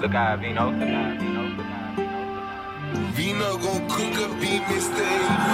Look out, Vino. Vino gon' cook up, be Mr.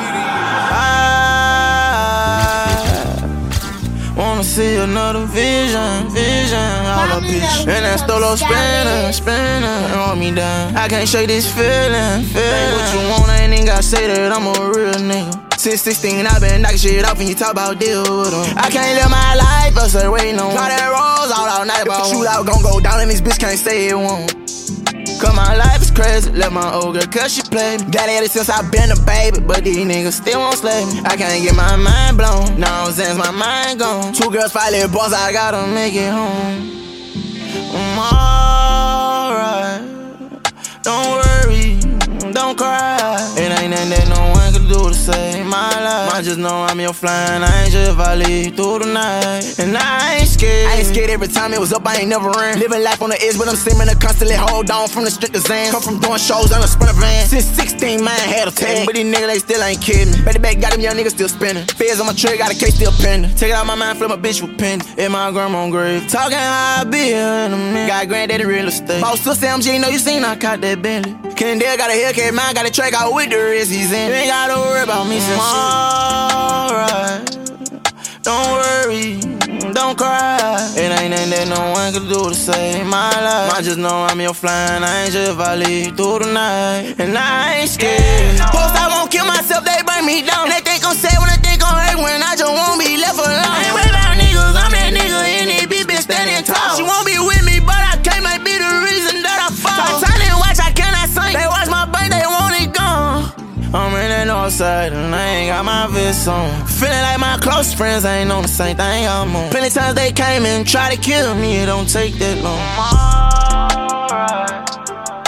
I wanna see another vision, all up bitch. And that stolo spinning, hold me down. I can't shake this feeling. Say what you want, I ain't even gotta say that I'm a real nigga. Since 16, I been knocking shit off and you talk about deal with them. I can't live my life, but say waiting on. Try that rolls all night, but shootout gon' go down and this bitch can't say it won't. Cause my life is crazy, let my old girl cause she play me. Got at it since I been a baby, but these niggas still won't slay me. I can't get my mind blown, now I'm saying my mind gone. 2 girls, 5 little boys, I gotta make it home. I'm alright, don't worry, don't cry. It ain't nothing that no one can do to save my life. I just know I'm your flying angel if I leave through the night. And I ain't scared. I ain't scared every time it was up, I ain't never ran. Living life on the edge, but I'm seeming to constantly hold on from the strict exams. Come from doing shows on a sprinter van. Since 16, man, had a tag. But these niggas, they still ain't kidding me. Back got them young niggas still spinning. Feds on my trigger, got a case still pending. Take it out my mind, flip my bitch with pen. In my grandma's grave. Talking how I be in a minute. Got granddaddy real estate. Boss to MG, know you seen I caught that Bentley. Kendall got a Hellcat, mine got a track out with the wrist he's in. You ain't gotta worry about me since alright. Don't worry, don't cry. It ain't nothing that no one can do to save my life. I just know I'm your flying angel if I leave through the night. And I ain't scared. Post I won't kill myself, they bring me down. They think I'm sad when they think I'm hurt, when I just won't be left alone. I ain't worried about niggas, I'm that nigga in this bitch been standing tall. She won't be with me, but I can't might be the reason that I fall. Titanic watch, I cannot sing. They watch my bank, they want it gone. I'm in the north side and I ain't got my vest on. Feeling like my close friends ain't on the same thing I'm on. Plenty times they came and tried to kill me, it don't take that long. Alright.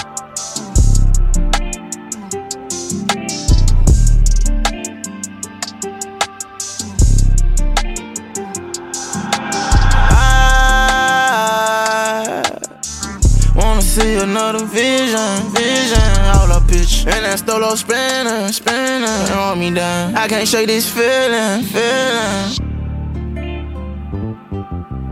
Wanna see another vision, all up bitch. And that stolo spinning, hold me down. I can't shake this feeling.